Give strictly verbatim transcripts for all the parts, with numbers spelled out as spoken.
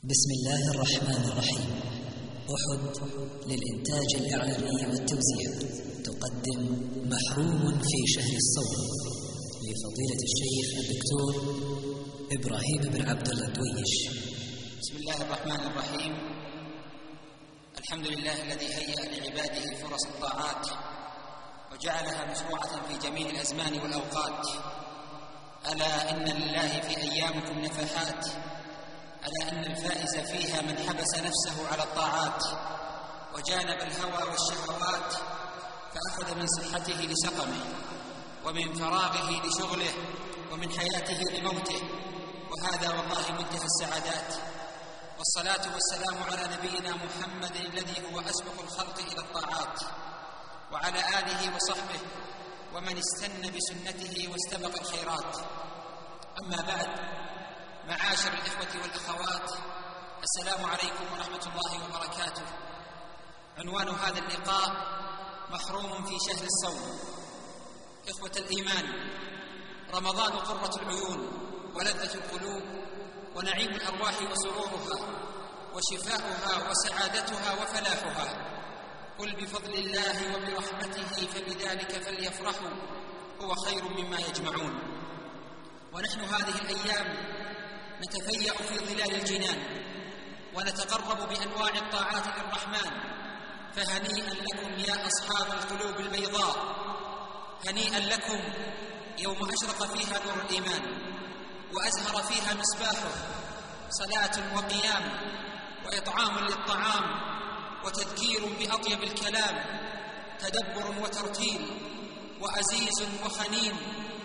بسم الله الرحمن الرحيم. أحد للإنتاج الإعلامي والتوزيع تقدم محروم في شهر الصوم لفضيلة الشيخ الدكتور إبراهيم بن عبد الله الدويش. بسم الله الرحمن الرحيم. الحمد لله الذي هيأ لعباده فرص الطاعات وجعلها مشروعة في جميع الأزمان والأوقات. ألا إن لله في أيامكم نفحات، ألا أن الفائز فيها من حبس نفسه على الطاعات وجانب الهوى والشهوات، فأخذ من صحته لسقمه ومن فراغه لشغله ومن حياته لموته، وهذا والله منتهى السعادات. والصلاة والسلام على نبينا محمد الذي هو أسبق الخلق إلى الطاعات، وعلى آله وصحبه ومن استنى بسنته واستبق الخيرات. أما بعد، معاشر الإخوة والأخوات، السلام عليكم ورحمة الله وبركاته. عنوان هذا اللقاء: محروم في شهر الصوم. إخوة الإيمان، رمضان قرة العيون ولذة القلوب ونعيم الأرواح وسرورها وشفاؤها وسعادتها وفلاحها. قل بفضل الله وبرحمته فبذلك فليفرحوا هو خير مما يجمعون. ونحن هذه الأيام نتفيأ في ظلال الجنان ونتقرب بأنواع الطاعات للرحمن، فهنيئا لكم يا أصحاب القلوب البيضاء، هنيئا لكم يوم أشرق فيها نور الإيمان وأزهر فيها مصباحه، صلاة وقيام وإطعام للطعام وتذكير بأطيب الكلام، تدبر وترتيل وأزيز وخنين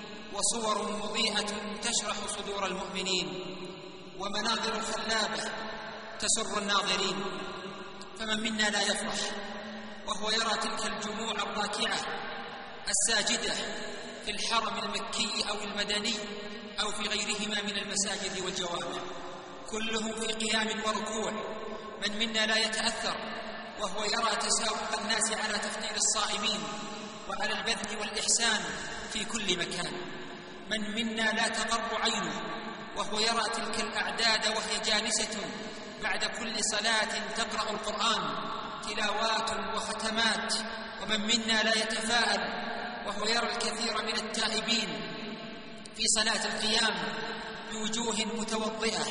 وصور مضيئة تشرح صدور المؤمنين ومناظر خلابة تسر الناظرين. فمن منا لا يفرح وهو يرى تلك الجموع الراكعة الساجدة في الحرم المكي أو المدني أو في غيرهما من المساجد والجوامع، كلهم في قيام وركوع؟ من منا لا يتأثر وهو يرى تسابق الناس على تفطير الصائمين وعلى البذل والإحسان في كل مكان؟ من منا لا تقر عينه وهو يرى تلك الأعداد وهي جالسة بعد كل صلاة تقرأ القرآن تلاوات وختمات؟ ومن منا لا يتفاءل وهو يرى الكثير من التائبين في صلاة القيام بوجوه متوضئة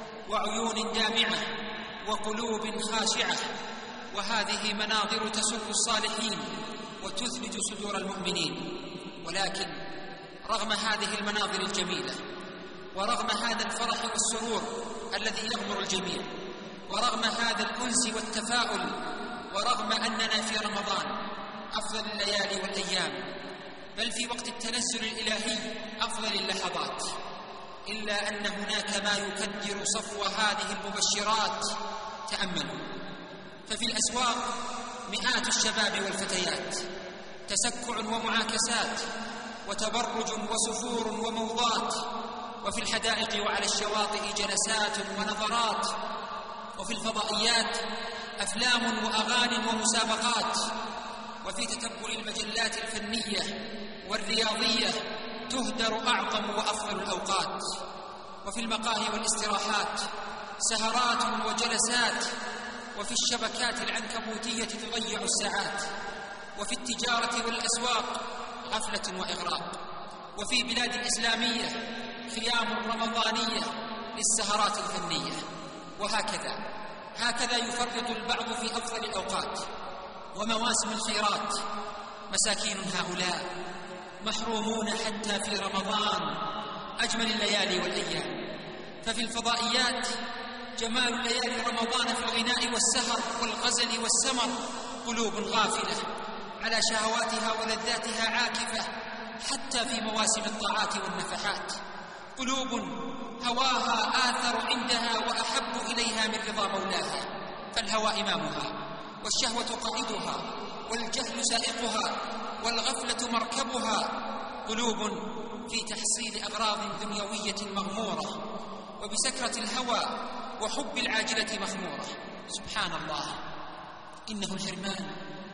وعيون دامعة وقلوب خاشعة؟ وهذه مناظر تسر الصالحين وتثلج صدور المؤمنين. ولكن رغم هذه المناظر الجميلة ورغم هذا الفرح والسرور الذي يغمر الجميع ورغم هذا الأنس والتفاؤل ورغم أننا في رمضان أفضل الليالي والأيام، بل في وقت التنزل الإلهي أفضل اللحظات، إلا أن هناك ما يكدر صفو هذه المبشرات. تأملوا، ففي الأسواق مئات الشباب والفتيات، تسكع ومعاكسات وتبرج وسفور وموضات، وفي الحدائق وعلى الشواطئ جلسات ونظرات، وفي الفضائيات أفلام وأغاني ومسابقات، وفي تتبع المجلات الفنية والرياضية تهدر أعظم وأفضل الأوقات، وفي المقاهي والاستراحات سهرات وجلسات، وفي الشبكات العنكبوتية تضيع الساعات، وفي التجارة والأسواق غفلة وإغراق، وفي بلاد إسلامية خيام رمضانية للسهرات الفنية. وهكذا هكذا يفرط البعض في أفضل الأوقات ومواسم الخيرات. مساكين هؤلاء محرومون حتى في رمضان أجمل الليالي والأيام. ففي الفضائيات جمال ليالي رمضان في الغناء والسهر والغزل والسمر، قلوب غافلة على شهواتها ولذاتها عاكفة حتى في مواسم الطاعات والنفحات، قلوب هواها آثر عندها وأحب إليها من رضا مولاها، فالهوى إمامها والشهوة قائدها والجهل سائقها والغفلة مركبها، قلوب في تحصيل أغراض دنيوية مغمورة وبسكرة الهوى وحب العاجلة مخمورة. سبحان الله، إنه الحرمان،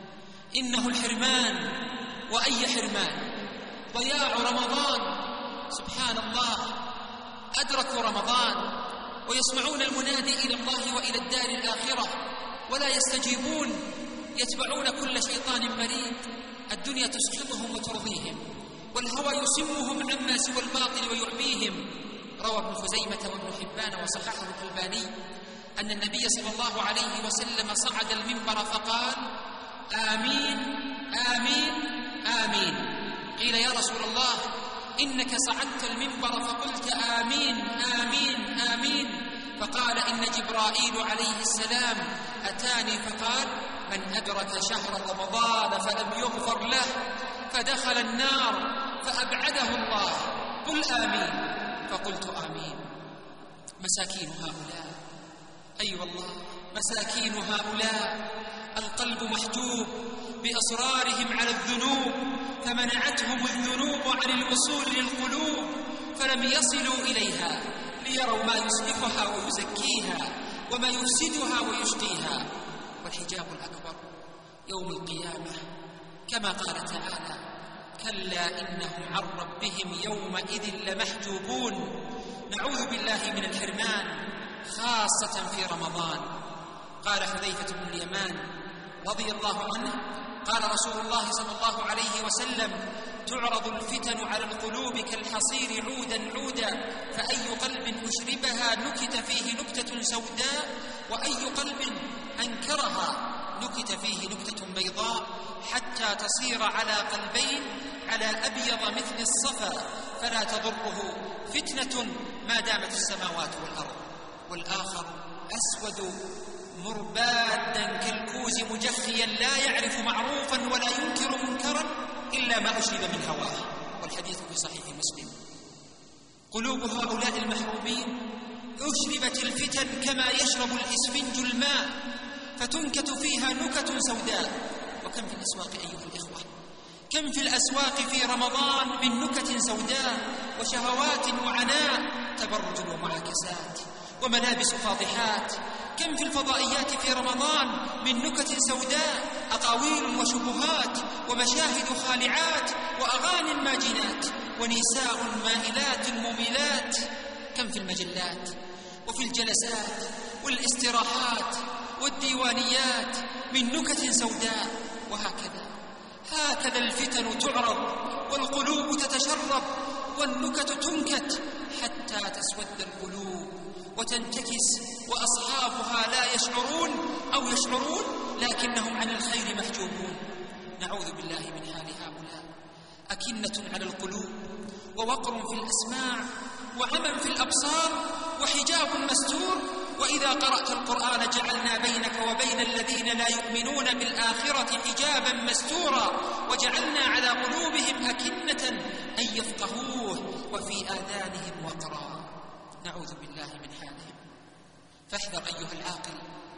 إنه الحرمان، وأي حرمان! ضياع رمضان. سبحان الله، أدركوا رمضان ويسمعون المنادي إلى الله وإلى الدار الآخرة ولا يستجيبون، يتبعون كل شيطان مريد. الدنيا تسخطهم وترضيهم، والهوى يسمهم عما سوى الباطل ويعميهم. روى ابن خزيمة وابن حبان وصححه الألباني أن النبي صلى الله عليه وسلم صعد المنبر فقال: آمين آمين آمين. قيل: يا رسول الله، إنك صعدت المنبر فقلت آمين آمين آمين. فقال: إن جبرائيل عليه السلام أتاني فقال: من أدرك شهر رمضان فلم يغفر له فدخل النار فأبعده الله، قل آمين. فقلت آمين. مساكين هؤلاء، أي أيوة والله مساكين هؤلاء، القلب محجوب بأصرارهم على الذنوب، فمنعتهم الذنوب عن الوصول للقلوب، فلم يصلوا إليها ليروا ما يصلحها ويزكيها وما يفسدها ويشقيها. والحجاب الأكبر يوم القيامة، كما قال تعالى: كلا إنهم عن ربهم يومئذ لمحجوبون. نعوذ بالله من الحرمان، خاصة في رمضان. قال حذيفة بن اليمان رضي الله عنه: قال رسول الله صلى الله عليه وسلم: تعرض الفتن على القلوب كالحصير عودا عودا، فأي قلب أشربها نكت فيه نكتة سوداء، وأي قلب أنكرها نكت فيه نكتة بيضاء، حتى تصير على قلبين على أبيض مثل الصفا، فلا تضره فتنة ما دامت السماوات والأرض. والآخر أسود مربادا كالكوز مجخيا، لا يعرف معروفا ولا ينكر منكرا إلا ما أشرب من هواه. والحديث في صحيح مسلم. قلوب هؤلاء المحرومين أشربت الفتن كما يشرب الإسفنج الماء، فتنكت فيها نكت سوداء. وكم في الأسواق أيها الإخوة، كم في الأسواق في رمضان من نكت سوداء وشهوات وعناء، تبرج ومعاكسات وملابس فاضحات. كم في الفضائيات في رمضان من نكت سوداء، أقاويل وشبهات ومشاهد خالعات وأغاني ماجنات ونساء مائلات مميلات. كم في المجلات وفي الجلسات والاستراحات والديوانيات من نكت سوداء. وهكذا هكذا الفتن تعرض والقلوب تتشرب والنكت تنكت حتى تسود القلوب وتنتكس، وأصحابها لا يشعرون أو يشعرون لكنهم عن الخير محجوبون. نعوذ بالله من حال هؤلاء. أكنة على القلوب، ووقر في الأسماع، وعمى في الأبصار، وحجاب مستور. وإذا قرأت القرآن جعلنا بينك وبين الذين لا يؤمنون بالآخرة حجابا مستورا، وجعلنا على قلوبهم أكنة أن يفقهوه وفي آذانهم وقرا. نعوذ بالله من حالهم. فاحذر أيها العاقل،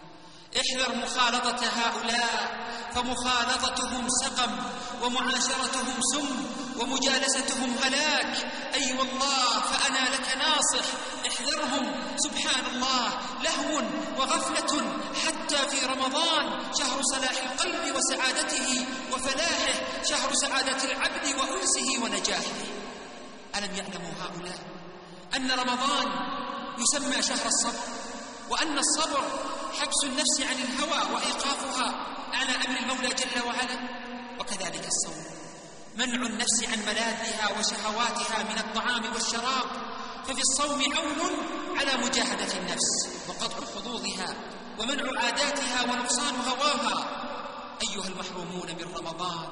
احذر مخالطة هؤلاء، فمخالطتهم سقم، ومعاشرتهم سم، ومجالستهم هلاك. أي أيوة والله، فأنا لك ناصح، احذرهم. سبحان الله، لهو وغفلة حتى في رمضان، شهر صلاح القلب وسعادته وفلاحه، شهر سعادة العبد وأنسه ونجاحه. ألم يعلموا هؤلاء أن رمضان يسمى شهر الصبر، وأن الصبر حبس النفس عن الهوى وإيقافها على أمر المولى جل وعلا؟ وكذلك الصوم منع النفس عن ملاذها وشهواتها من الطعام والشراب، ففي الصوم عون على مجاهدة النفس وقطع حظوظها ومنع عاداتها ونقصان هواها. أيها المحرومون من رمضان،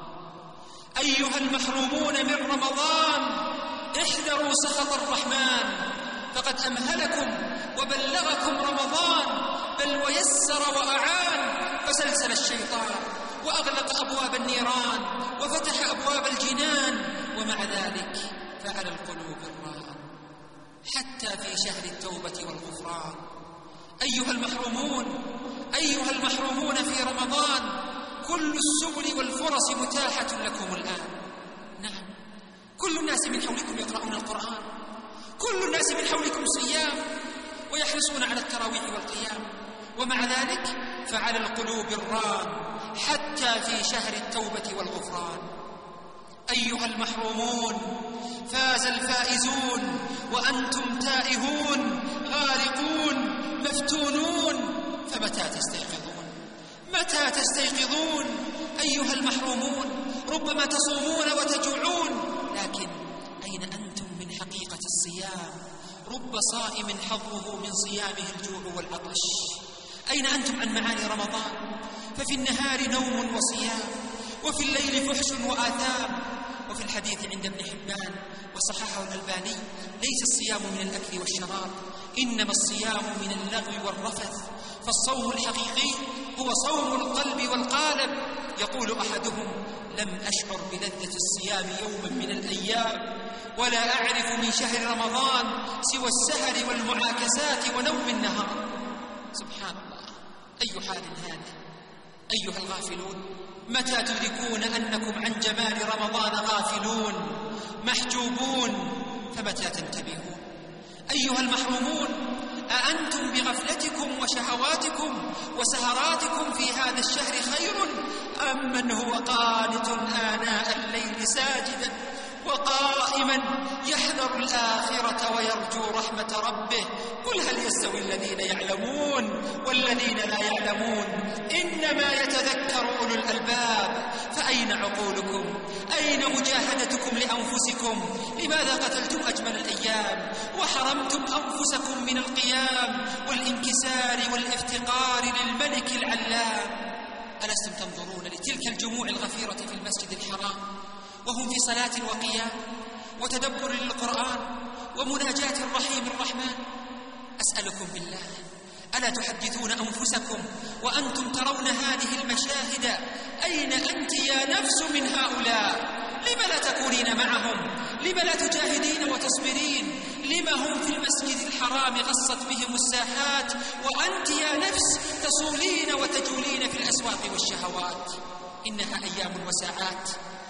أيها المحرومون من رمضان، احذروا سخط الرحمن، فقد أمهلكم وبلغكم رمضان، بل ويسر وأعان، فسلسل الشيطان وأغلق أبواب النيران وفتح أبواب الجنان، ومع ذلك فعلى القلوب الران حتى في شهر التوبة والغفران. أيها المحرومون، أيها المحرومون في رمضان، كل السبل والفرص متاحة لكم الآن. نعم، كل الناس من حولكم يقرؤون القرآن، كل الناس من حولكم صيام ويحرصون على التراويح والقيام، ومع ذلك فعلى القلوب الران حتى في شهر التوبة والغفران. أيها المحرومون، فاز الفائزون وأنتم تائهون غارقون مفتونون، فمتى تستيقظون؟ متى تستيقظون أيها المحرومون؟ ربما تصومون وتجوعون، لكن أين أنتم من حقيقة الصيام؟ رب صائم حظه من صيامه الجوع والعطش. أين أنتم عن معاني رمضان؟ ففي النهار نوم وصيام، وفي الليل فحش وآثام. وفي الحديث عند ابن حبان وصححه الألباني: ليس الصيام من الأكل والشراب، إنما الصيام من اللغو والرفث. فالصوم الحقيقي هو صوم القلب والقالب. يقول أحدهم: لم أشعر بلذة الصيام يوما من الأيام، ولا أعرف من شهر رمضان سوى السهر والمعاكسات ونوم النهار. سبحان الله، أي حال هذا أيها الغافلون؟ متى تدركون أنكم عن جمال رمضان غافلون محجوبون؟ فمتى تنتبهون أيها المحرومون؟ أأنتم بغفلتكم وشهواتكم وسهراتكم في هذا الشهر خير، أم من هو قانت آناء الليل ساجدا وقائما يحذر الآخرة ويرجو رحمة ربه؟ قل هل يستوي الذين يعلمون والذين لا يعلمون؟ إنما يتذكر أولو الألباب. فأين عقولكم؟ أين مجاهدتكم لأنفسكم؟ لماذا قتلتم أجمل الأيام وحرمتم أنفسكم من القيام والانكسار والافتقار للملك العلام؟ ألستم تنظرون لتلك الجموع الغفيرة في المسجد الحرام وهم في صلاة وقيام وتدبر للقرآن ومناجاة الرحيم الرحمن؟ أسألكم بالله، ألا تحدثون أنفسكم وأنتم ترون هذه المشاهد؟ أين أنت يا نفس من هؤلاء؟ لم لا تكونين معهم؟ لم لا تجاهدين وتصبرين؟ لم هم في المسجد الحرام غصت بهم الساحات وأنت يا نفس تصولين وتجولين في الأسواق والشهوات؟ إنها أيام وساعات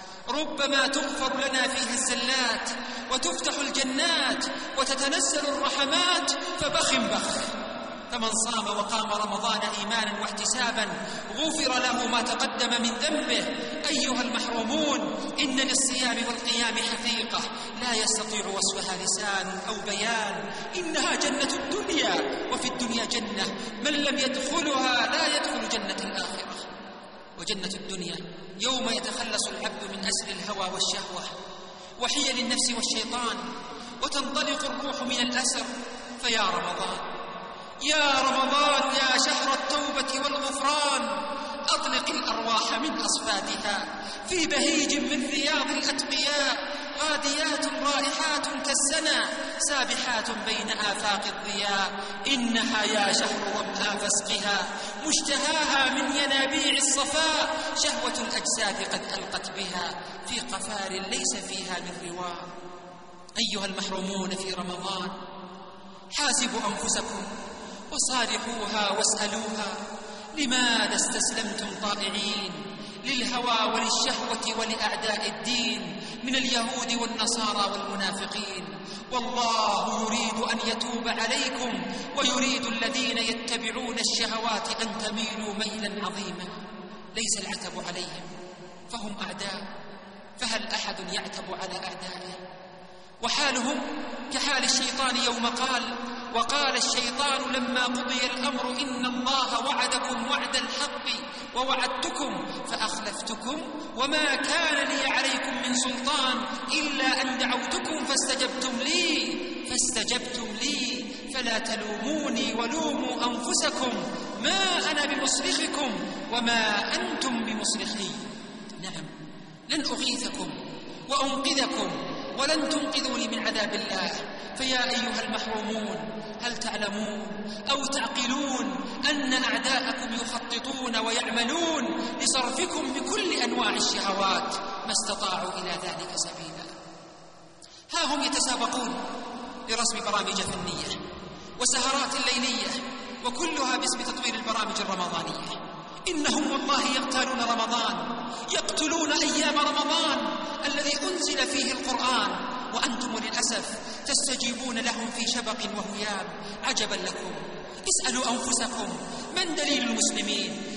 ربما تغفر لنا فيها الزلات وتفتح الجنات وتتنزل الرحمات، فبخ بخ. فمن صام وقام رمضان إيمانا واحتسابا غفر له ما تقدم من ذنبه. أيها المحرومون، إن للصيام والقيام حقيقة لا يستطيع وصفها لسان أو بيان. إنها جنة الدنيا، وفي الدنيا جنة، من لم يدخلها لا يدخل جنة الآخرة. وجنة الدنيا يوم يتخلص العبد من أسر الهوى والشهوة وحيل النفس والشيطان، وتنطلق الروح من الأسر. فيا رمضان، يا رمضان، يا شهر التوبة والغفران، أطلق الأرواح من أصفادها في بهيج من رياض الأتقياء، غاديات رائحات كالسنى، سابحات بين آفاق الضياء. إنها يا شهر ظمآ فاسقها، مشتهاها من ينابيع الصفاء، شهوة الأجساد قد ألقت بها في قفار ليس فيها من رواء. أيها المحرومون في رمضان، حاسبوا أنفسكم وصارحوها واسألوها: لماذا استسلمتم طائعين للهوى وللشهوة ولأعداء الدين من اليهود والنصارى والمنافقين؟ والله يريد أن يتوب عليكم، ويريد الذين يتبعون الشهوات أن تميلوا ميلا عظيما. ليس العتب عليهم، فهم أعداء، فهل أحد يعتب على أعدائه؟ وحالهم كحال الشيطان يوم قال: وقال الشيطان لما قضي الأمر إن الله وعدكم وعد الحق ووعدتكم فأخلفتكم وما كان لي عليكم من سلطان إلا أن دعوتكم فاستجبتم لي فاستجبتم لي فلا تلوموني ولوموا أنفسكم ما أنا بمصرخكم وما أنتم بمصرخي. نعم، لن أغيثكم وأنقذكم ولن تنقذوني من عذاب الله. فيا أيها المحرومون، هل تعلمون أو تعقلون أن أعداءكم يخططون ويعملون لصرفكم بكل أنواع الشهوات ما استطاعوا إلى ذلك سبيلا؟ ها هم يتسابقون لرسم برامج فنية وسهرات ليلية، وكلها باسم تطوير البرامج الرمضانية. إنهم والله يقتلون رمضان، يقتلون أيام رمضان الذي أنزل فيه القرآن، وأنتم للأسف تستجيبون لهم في شبق وهيام. عجبا لكم، اسألوا أنفسكم: من دليل المسلمين؟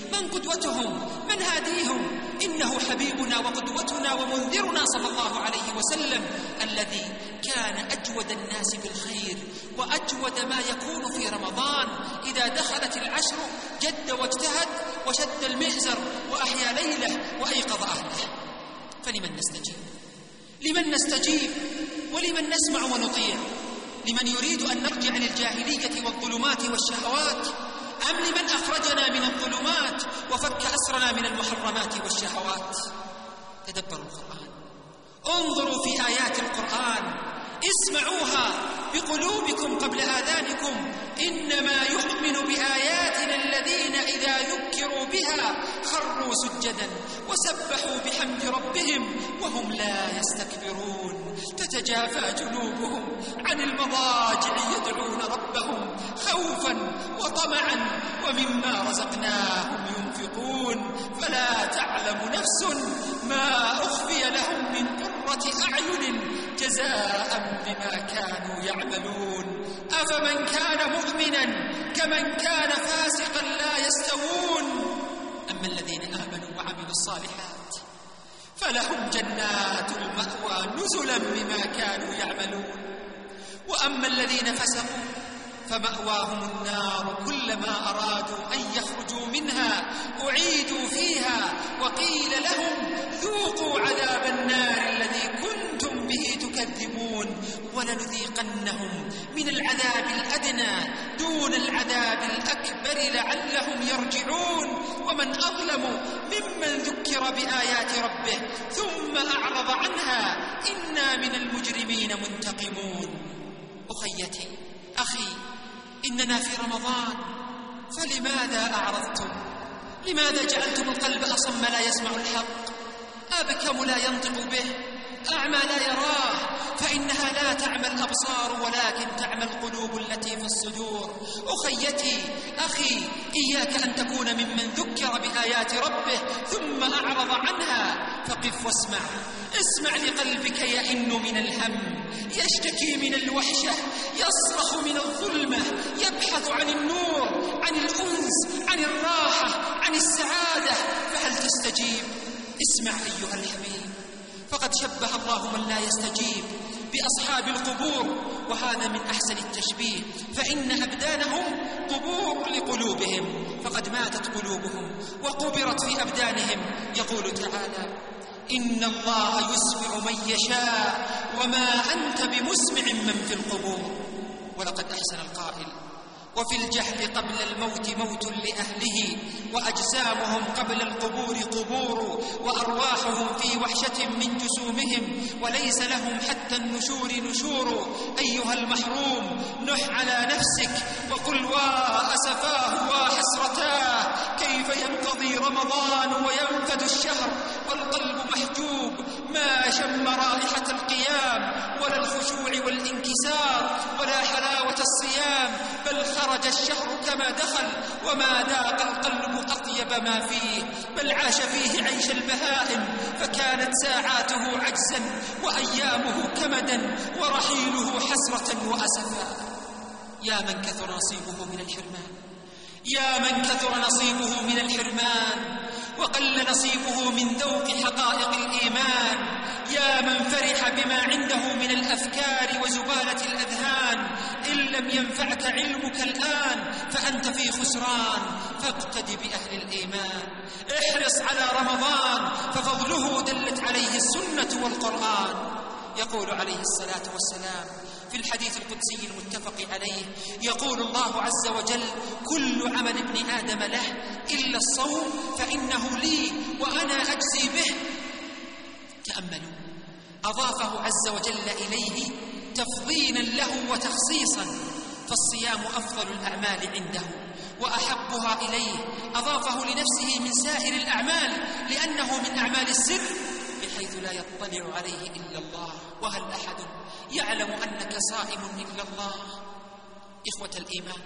من قدوتهم؟ من هاديهم؟ إنه حبيبنا وقدوتنا ومنذرنا صلى الله عليه وسلم، الذي كان أجود الناس بالخير وأجود ما يكون في رمضان. إذا دخلت العشر جد واجتهد وشد المئزر وأحيا ليله وأيقظ أهله. فلمن نستجيب؟ لمن نستجيب ولمن نسمع ونطيع؟ لمن يريد أن نرجع للجاهلية والظلمات والشهوات، أم لمن أخرجنا من الظلمات وفك أسرنا من المحرمات والشهوات؟ تدبروا القرآن، انظروا في آيات القرآن، اسمعوها بقلوبكم قبل آذانكم. إنما يؤمن بآياتنا الذين إذا ذكروا بها خروا سجدا وسبحوا بحمد ربهم وهم لا يستكبرون. تتجافى جنوبهم عن المضاجع يدعون ربهم خوفا وطمعا ومما رزقناهم ينفقون. فلا تعلم نفس ما أخفي لهم من قرة أعين جزاء بما كانوا يعملون. أفمن كان مؤمنا كمن كان فاسقا لا يستوون. أما الذين آمنوا وعملوا الصالحات فلهم جنات المأوى نزلا بما كانوا يعملون. وأما الذين فسقوا فمأواهم النار كلما أرادوا أن يخرجوا منها أعيدوا فيها وقيل لهم ذوقوا عذاب النار الذي كنتم به تكذبون. ولنذيقنهم من العذاب الأدنى دون العذاب الأكبر لعلهم يرجعون. ومن أظلم ممن ذكر بآيات ربه ثم أعرض عنها إنا من المجرمين منتقمون. أخيتي أخي، إننا في رمضان، فلماذا أعرضتم؟ لماذا جعلتم القلب أصم لا يسمع الحق، أبكم لا ينطق به، أعمى لا يراه؟ فإنها لا تعمى الأبصار ولكن تعمى القلوب التي في الصدور. أخيتي أخي، إياك أن تكون ممن ذكر بآيات ربه ثم أعرض عنها. فقف واسمع، اسمع لقلبك يئن من الهم، يشتكي من الوحشة، يصرخ من الظلمة، يبحث عن النور، عن الأنس، عن الراحة، عن السعادة. فهل تستجيب؟ اسمع أيها الحبيب، فقد شبه الله من لا يستجيب بأصحاب القبور، وهذا من أحسن التشبيه، فإن أبدانهم قبور لقلوبهم، فقد ماتت قلوبهم وقبرت في أبدانهم. يقول تعالى: إن الله يسمع من يشاء وما أنت بمسمع من في القبور. ولقد أحسن القائل: وفي الجهل قبل الموت موت لأهله، وأجسامهم قبل القبور قبور، وأرواحهم في وحشة من جسومهم، وليس لهم حتى النشور نشور. أيها المحروم، نح على نفسك وقل: وأسفاه وحسرتاه، كيف ينقضي رمضان وينفد الشهر والقلب محجوب، ما شم رائحة القيام ولا الخشوع والانكسار ولا حلاوة الصيام، بل خرج الشهر كما دخل، وما ذاق القلب أطيب ما فيه، بل عاش فيه عيش البهائم، فكانت ساعاته عجزا وأيامه كمدا ورحيله حسرة وأسفا. يا من كثر نصيبه من الحرمان، يا من كثر نصيبه من الحرمان وقل نصيبه من ذوق حقائق الإيمان. يا من فرح بما عنده من الأفكار وزبالة الأذهان. إن لم ينفعك علمك الآن فأنت في خسران، فاقتد بأهل الإيمان. احرص على رمضان ففضله دلت عليه السنة والقرآن. يقول عليه الصلاة والسلام في الحديث القدسي المتفق عليه، يقول الله عز وجل: كل عمل ابن آدم له إلا الصوم فإنه لي وأنا أجزي به. تأملوا، أضافه عز وجل إليه تفضيلا له وتخصيصا، فالصيام أفضل الأعمال عنده وأحبها إليه. أضافه لنفسه من سائر الأعمال لأنه من أعمال السر بحيث لا يطلع عليه إلا الله. وهل أحد يعلم أنك صائم إلا الله؟ إخوة الإيمان،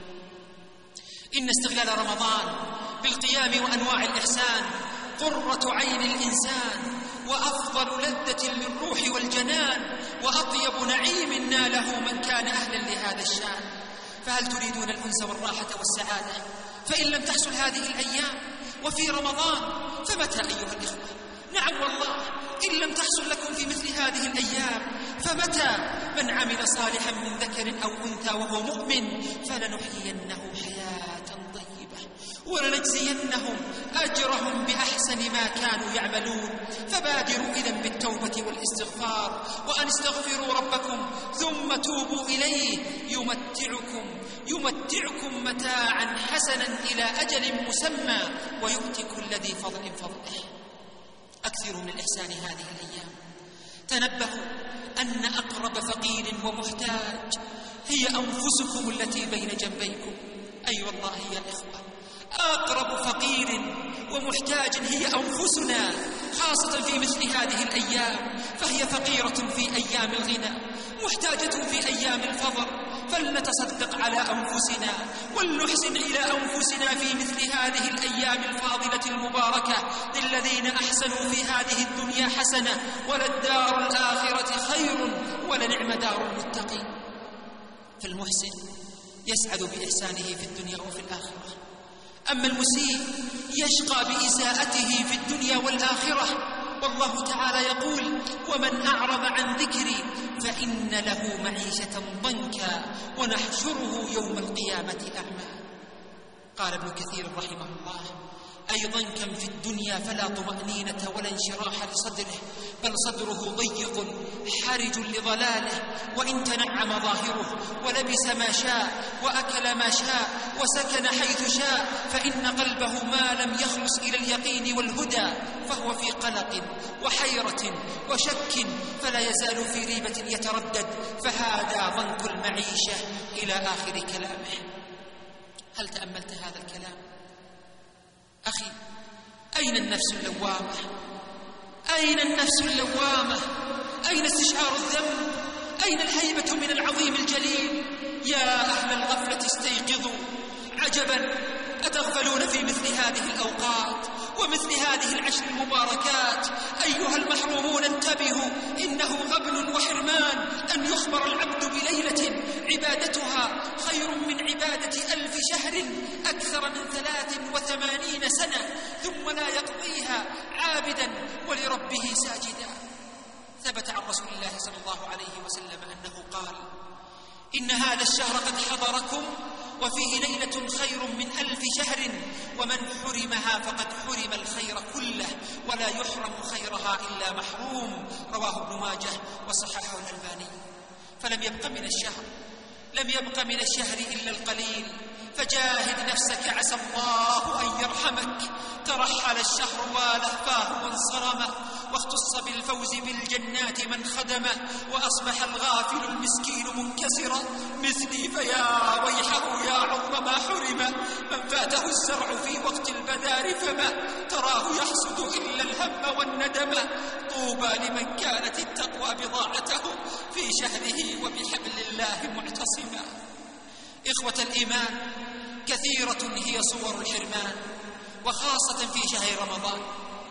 إن استغلال رمضان بالقيام وأنواع الإحسان قرة عين الإنسان، وأفضل لذة للروح والجنان، وأطيب نعيم ناله من كان أهلا لهذا الشان. فهل تريدون الأنس والراحة والسعادة؟ فإن لم تحصل هذه الأيام وفي رمضان، فمتى أيها الإخوة؟ نعم والله، إن لم تحصل لكم في مثل هذه الأيام فمتى؟ من عمل صالحا من ذكر أو أنثى وهو مؤمن فلنحيينه حياة طيبة ولنجزينهم أجرهم بأحسن ما كانوا يعملون. فبادروا إذن بالتوبة والاستغفار، وأن استغفروا ربكم ثم توبوا إليه يمتعكم يمتعكم متاعا حسنا إلى أجل مسمى ويؤتي كل ذي فضل فضله. أكثروا من الإحسان هذه الأيام. تنبهوا أن أقرب فقير ومحتاج هي أنفسكم التي بين جنبيكم. أي أيوة والله يا إخوة، أقرب فقير ومحتاج هي أنفسنا، خاصة في مثل هذه الأيام، فهي فقيرة في أيام الغنى، محتاجة في أيام الفضل. فلنتصدق على أنفسنا ولنحسن إلى أنفسنا في مثل هذه الأيام الفاضلة المباركة. للذين أحسنوا في هذه الدنيا حسنة وللدار الآخرة خير ولنعم دار المتقين. فالمحسن يسعد بإحسانه في الدنيا وفي الآخرة، أما المسيء يشقى بإساءته في الدنيا والآخرة. والله تعالى يقول: ومن أعرض عن ذكري فإن له معيشة ضنكا ونحشره يوم القيامة أعمى. قال ابن كثير رحمه الله: أي ضنكا في الدنيا فلا طمأنينة ولا انشراح لصدره، بل صدره ضيق حرج لضلاله، وإن تنعم ظاهره ولبس ما شاء وأكل ما شاء وسكن حيث شاء، فإن قلبه ما لم يخلص إلى اليقين والهدى فهو في قلق وحيرة وشك، فلا يزال في ريبة يتردد، فهذا ضنك المعيشة إلى آخر كلامه. هل تأملت هذا الكلام؟ أخي، أين النفس اللوامة؟ أين النفس اللوامة؟ أين استشعار الذنب؟ أين الهيبة من العظيم الجليل؟ يا أهل الغفلة استيقظوا، عجبا أتغفلون في مثل هذه الأوقات ومثل هذه العشر المباركات. أيها المحرومون انتبهوا، إنه غبن وحرمان أن يخبر العبد بليلة عبادتها خير من عبادة ألف شهر أكثر من ثلاث وثمانين سنة، ثم لا يقضيها عابدا ولربه ساجدا. ثبت عن رسول الله صلى الله عليه وسلم أنه قال: إن هذا الشهر قد حضركم وفيه ليلة خير من ألف شهر، ومن حرمها فقد حرم الخير كله، ولا يحرم خيرها إلا محروم. رواه ابن ماجه وصححه الألباني. فلم يبق من الشهر لم يبق من الشهر إلا القليل، فجاهد نفسك عسى الله أن يرحمك. ترحل الشهر ولهفاه وانصرمه، واختص بالفوز بالجنات من خدمه، وأصبح الغافل المسكين منكسرا مثلي، فيا ويحه يا عظم ما حرم. من فاته الزرع في وقت البدار فما تراه يحصد إلا الهم والندم. طوبى لمن كانت التقوى بضاعته في شهره وبحبل الله معتصما. إخوة الإيمان، كثيرة هي صور الحرمان، وخاصة في شهر رمضان،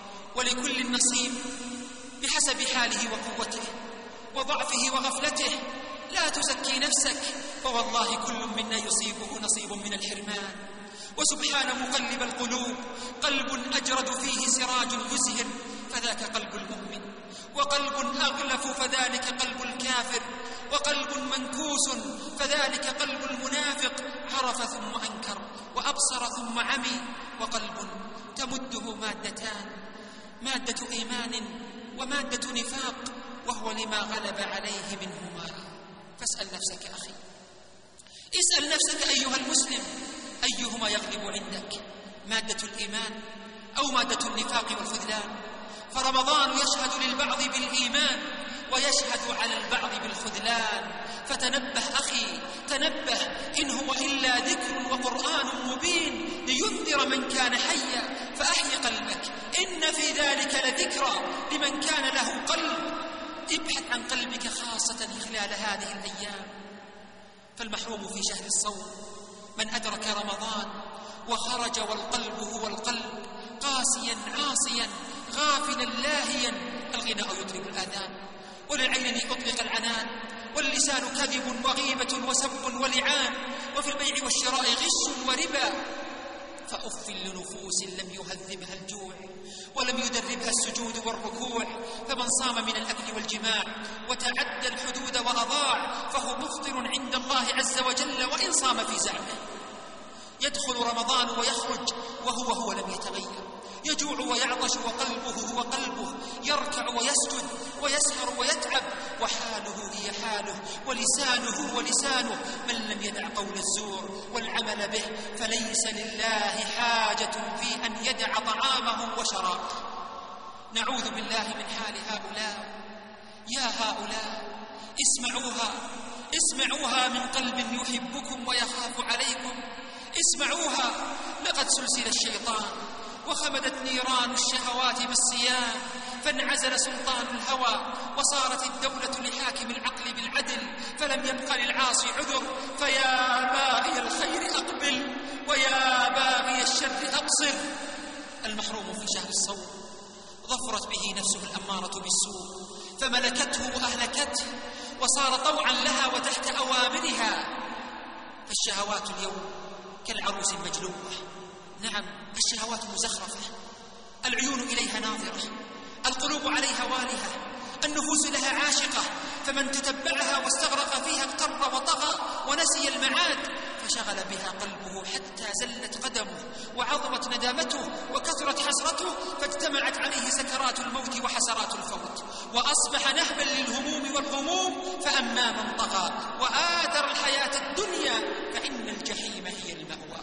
ولكل نصيب بحسب حاله وقوته وضعفه وغفلته. لا تزكي نفسك، فوالله كل منا يصيبه نصيب من الحرمان. وسبحان مقلب القلوب، قلب أجرد فيه سراج يزهر فذاك قلب المؤمن، وقلب أغلف فذلك قلب الكافر، وقلب منكوس فذلك قلب المنافق. عرف ثم أنكر، وأبصر ثم عمي، وقلب تمده مادتان، مادة إيمان ومادة نفاق، وهو لما غلب عليه منهما. فاسأل نفسك أخي، اسأل نفسك أيها المسلم، أيهما يغلب عندك، مادة الإيمان أو مادة النفاق والخذلان؟ فرمضان يشهد للبعض بالإيمان ويشهد على البعض بالخذلان. فتنبه أخي، تنبه، إن هو إلا ذكر وقرآن مبين لينذر من كان حيا. فأحي قلبك، إن في ذلك لذكرى لمن كان له قلب. ابحث عن قلبك خاصة خلال هذه الأيام. فالمحروم في شهر الصوم من أدرك رمضان وخرج والقلب هو القلب، قاسيا عاصيا غافلا لاهيا. الغناء يطرب الآذان، وللعين أطلق العنان، واللسان كذب وغيبة وسب ولعان، وفي البيع والشراء غش وربا. فأف لنفوس لم يهذبها الجوع ولم يدربها السجود والركوع. فمن صام من الأكل والجماع وتعدى الحدود وأضاع فهو مفطر عند الله عز وجل وإن صام في زعمه. يدخل رمضان ويخرج وهو هو لم يتغير، يجوع ويعطش وقلبه هو قلبه، يركع ويسجد ويسهر ويتعب وحاله هي حاله ولسانه هو لسانه. من لم يدع قول الزور والعمل به فليس لله حاجة في أن يدع طعامه وشرابه. نعوذ بالله من حال هؤلاء. يا هؤلاء اسمعوها، اسمعوها من قلب يحبكم ويخاف عليكم. اسمعوها، لقد سلسل الشيطان وخمدت نيران الشهوات بالصيام، فانعزل سلطان الهوى وصارت الدولة لحاكم العقل بالعدل، فلم يبق للعاصي عذر. فيا باغي الخير أقبل ويا باغي الشر أبصر. المحروم في شهر الصوم ظفرت به نفسه الأمارة بالسوء فملكته وأهلكته وصار طوعا لها وتحت أوامرها. فالشهوات اليوم كالعروس المجلوبة. نعم، الشهوات مزخرفة، العيون إليها ناظرة، القلوب عليها والهة، النفوس لها عاشقة، فمن تتبعها واستغرق فيها اغتر وطغى ونسي المعاد، فشغل بها قلبه حتى زلت قدمه وعظمت ندامته وكثرت حسرته، فاجتمعت عليه سكرات الموت وحسرات الفوت، وأصبح نهبا للهموم والغموم. فأما من طغى وآثر الحياة الدنيا فإن الجحيم هي المأوى.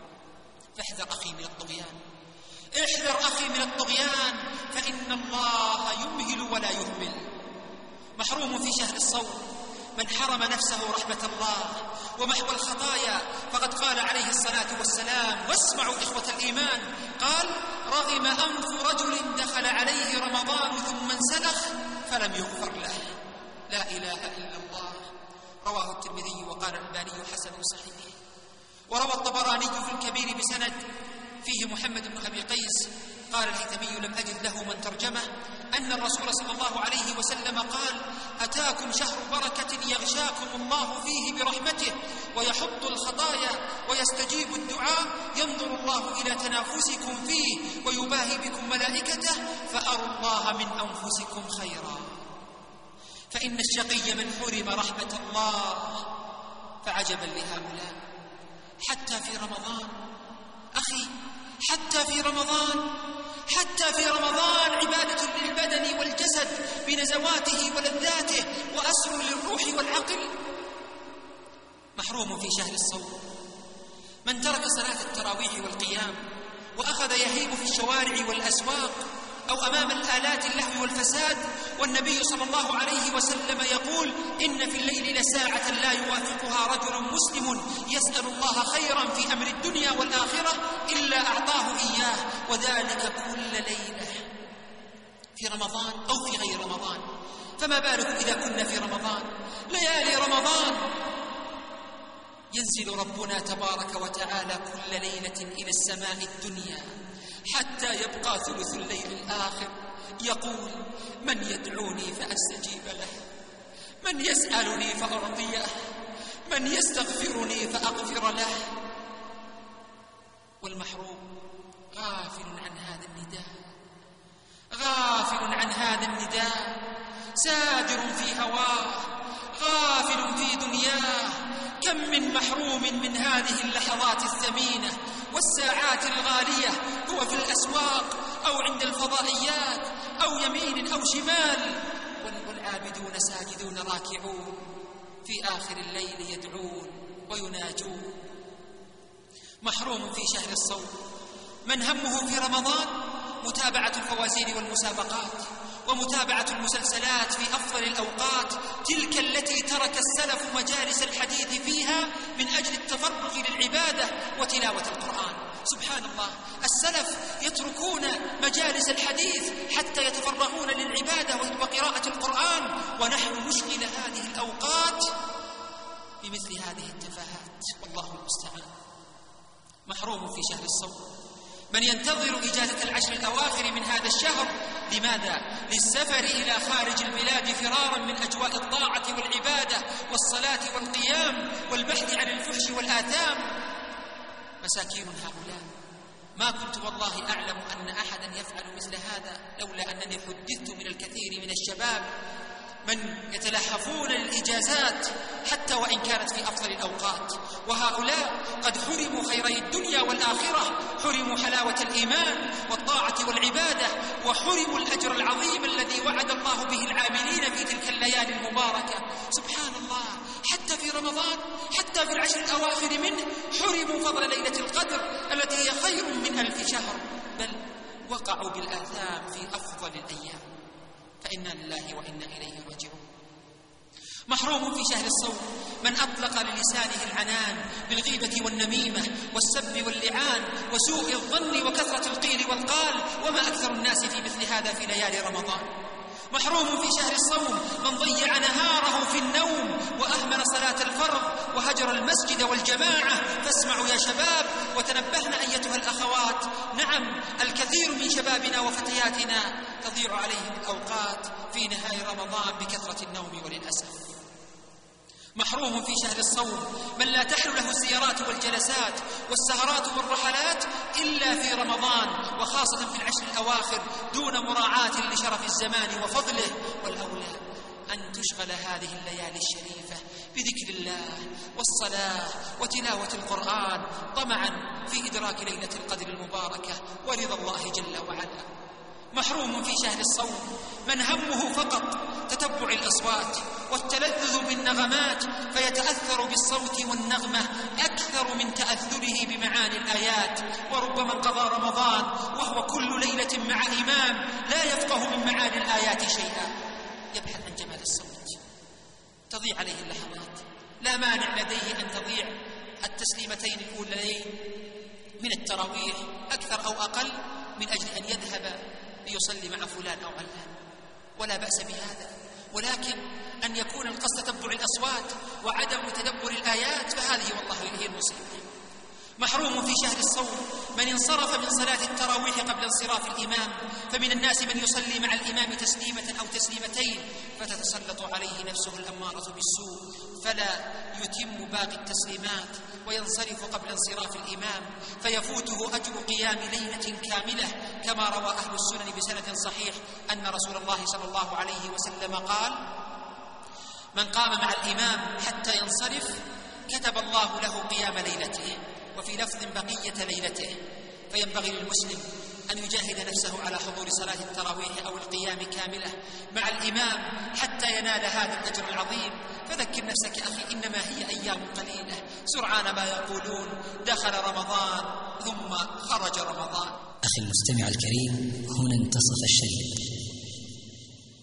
فاحذر أخي من الطغيان، احذر أخي من الطغيان، فإن الله يمهل ولا يهمل. محروم في شهر الصوم من حرم نفسه رحمة الله ومحو الخطايا، فقد قال عليه الصلاة والسلام، واسمعوا إخوة الإيمان، قال: رغم أنف رجل دخل عليه رمضان ثم انسلخ فلم يغفر له. لا إله إلا الله. رواه الترمذي وقال الألباني حسن صحيح. وروى الطبراني في الكبير بسند فيه محمد بن أبي قيس قال الهيثمي لم أجد له من ترجمه أن الرسول صلى الله عليه وسلم قال: أتاكم شهر بركة يغشاكم الله فيه برحمته ويحط الخطايا ويستجيب الدعاء، ينظر الله إلى تنافسكم فيه ويباهي بكم ملائكته، فأروا الله من أنفسكم خيرا. فإن الشقي من حرم رحمة الله. فعجبا لهؤلاء حتى في رمضان. أخي، حتى في رمضان، حتى في رمضان عبادة للبدن والجسد بنزواته ولذاته وأسر للروح والعقل. محروم في شهر الصوم من ترك صلاة التراويح والقيام وأخذ يهيب في الشوارع والأسواق أو أمام الآلات اللهو والفساد، والنبي صلى الله عليه وسلم يقول: إن في الليل لساعة لا يوافقها رجل مسلم يسأل الله خيرا في أمر الدنيا والآخرة إلا أعطاه إياه، وذلك كل ليلة في رمضان أو في غير رمضان. فما بالك إذا كنا في رمضان، ليالي رمضان ينزل ربنا تبارك وتعالى كل ليلة إلى السماء الدنيا حتى يبقى ثلث الليل الآخر، يقول: من يدعوني فأستجيب له، من يسألني فأعطيه، من يستغفرني فأغفر له. والمحروم غافل عن هذا النداء، غافل عن هذا النداء، سادر في هواه، غافل في دنياه. كم من محروم من هذه اللحظات الثمينة والساعات الغالية هو في الأسواق أو عند الفضائيات أو يمين أو شمال، والعابدون ساجدون راكعون في آخر الليل يدعون ويناجون. محروم في شهر الصوم من همه في رمضان متابعة الفوازير والمسابقات ومتابعة المسلسلات في أفضل الأوقات، تلك التي ترك السلف مجالس الحديث فيها من أجل التفرغ للعبادة وتلاوة القرآن. سبحان الله، السلف يتركون مجالس الحديث حتى يتفرغون للعبادة وقراءة القرآن، ونحن نشغل هذه الأوقات بمثل هذه التفاهات، والله المستعان. محروم في شهر الصوم من ينتظر إجازة العشر الأواخر من هذا الشهر. لماذا؟ للسفر إلى خارج البلاد فرارا من أجواء الطاعة والعبادة والصلاة والقيام والبحث عن الفحش والآثام. مساكين هؤلاء ما كنت والله أعلم أن أحدا يفعل مثل هذا، لولا أنني حدثت من الكثير من الشباب من يتلهفون للإجازات حتى وإن كانت في أفضل الأوقات، وهؤلاء قد حرموا خيري الدنيا والآخرة، حرموا حلاوة الإيمان والطاعة والعبادة، وحرموا الأجر العظيم الذي وعد الله به العاملين في تلك الليالي المباركة. سبحان الله، حتى في رمضان، حتى في العشر الأواخر منه حرموا فضل ليلة القدر التي هي خير من ألف شهر، بل وقعوا بالآثام في أفضل الأيام، فإنا لله وإنا إليه راجعون. محروم في شهر الصوم من أطلق للسانه العنان بالغيبة والنميمة والسب واللعان وسوء الظن وكثرة القيل والقال، وما أكثر الناس في مثل هذا في ليالي رمضان. محروم في شهر الصوم من ضيع نهاره في النوم وأهمل صلاة الفرض وهجر المسجد والجماعة. فاسمعوا يا شباب وتنبهنا أيتها الأخوات، نعم الكثير من شبابنا وفتياتنا تضيع عليهم الأوقات في نهاية رمضان بكثرة النوم وللأسف. محروم في شهر الصوم من لا تحل له الزيارات والجلسات والسهرات والرحلات إلا في رمضان، وخاصة في العشر الأواخر، دون مراعاة لشرف الزمان وفضله. والأولى أن تشغل هذه الليالي الشريفة بذكر الله والصلاة وتلاوة القرآن، طمعا في إدراك ليلة القدر المباركة ورضا الله جل وعلا. محروم في شهر الصوم من همه فقط تتبع الأصوات والتلذذ بالنغمات، فيتأثر بالصوت والنغمة أكثر من تأثره بمعاني الآيات. وربما انقضى رمضان وهو كل ليلة مع إمام لا يفقه من معاني الآيات شيئا، يبحث عن جمال الصوت، تضيع عليه اللحظات. لا مانع لديه أن تضيع التسليمتين الأولين من التراويح أكثر أو أقل من أجل أن يذهب ليصلي مع فلان أو علان، ولا بأس بهذا، ولكن أن يكون القصد تتبع الأصوات وعدم تدبر الآيات فهذه والله هي المصيبة. محروم في شهر الصوم من انصرف من صلاة التراويح قبل انصراف الإمام، فمن الناس من يصلي مع الإمام تسليمة أو تسليمتين فتتسلط عليه نفسه الأمارة بالسوء فلا يتم باقي التسليمات وينصرف قبل انصراف الإمام، فيفوته أجر قيام ليلة كاملة، كما روى أهل السنن بسند صحيح أن رسول الله صلى الله عليه وسلم قال: من قام مع الإمام حتى ينصرف كتب الله له قيام ليلته، وفي لفظ بقية ليلته. فينبغي للمسلم أن يجاهد نفسه على حضور صلاة التراويح أو القيام كاملة مع الإمام حتى ينال هذا الأجر العظيم. فذكر نفسك أخي، إنما هي أيام قليلة، سرعان ما يقولون دخل رمضان ثم خرج رمضان. أخي المستمع الكريم، هنا انتصف الشريط.